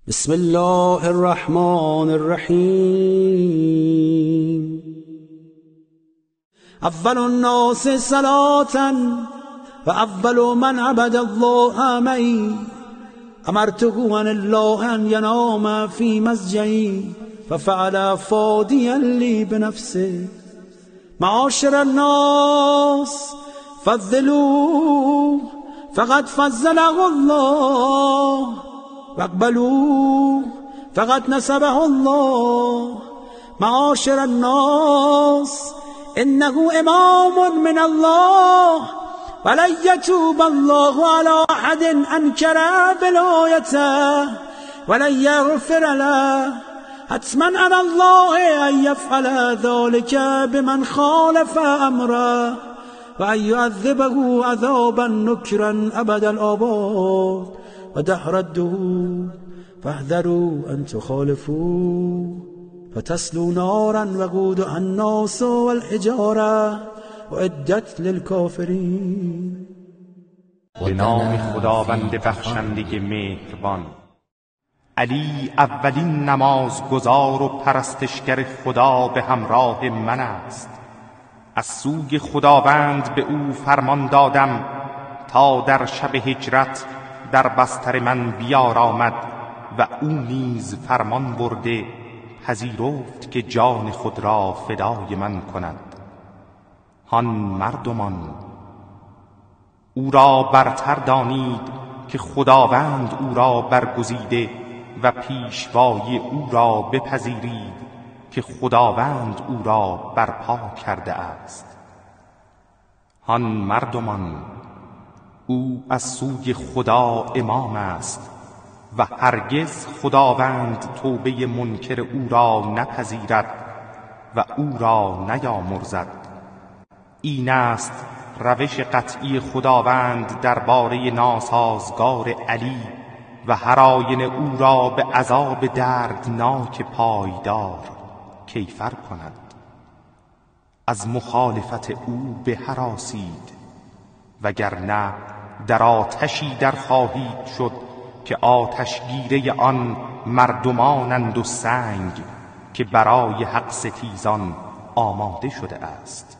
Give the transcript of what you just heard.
بسم الله الرحمن الرحیم. اول الناس صلاة و اول من عبد الله معي امرته عن الله ان ينام في مسجعي ففعل فاديا لي بنفسه. معاشر الناس فضلوا فقد فضله الله واقبلوا فقد نسبه الله. معاشر الناس انه امام من الله ولن يتوب الله على احد انكر ولايته ولن يغفر له. حتما على الله ان يفعل ذلك بمن خالف امره و ان يعذبه عذابا نكرا ابد الآباد و دهر الدهور. فاحذروا ان تخالفوا فتسلوا نارا وقودها الناس والحجاره اعدت للکافرین. به نام خداوند بخشنده مهربان. علی اولین نمازگزار و پرستشگر خدا به همراه من است. از سوی خداوند به او فرمان دادم تا در شب هجرت در بستر من بیارامد و او نیز فرمان برده پذیرفت که جان خود را فدای من کند. هان مردمان، او را برتر دانید که خداوند او را برگزیده و پیشوای او را بپذیرید که خداوند او را برپا کرده است. هان مردمان، او از سوی خدا امام است و هرگز خداوند توبه منکر او را نپذیرد و او را نیامرزد. این است روش قطعی خداوند درباره ناسازگار علی و هر آینه او را به عذاب دردناک پایدار کیفر کند. از مخالفت او بهراسید وگرنه در آتشی در خواهید شد که آتشگیره آن مردمانند و سنگ که برای حق ستیزان آماده شده است.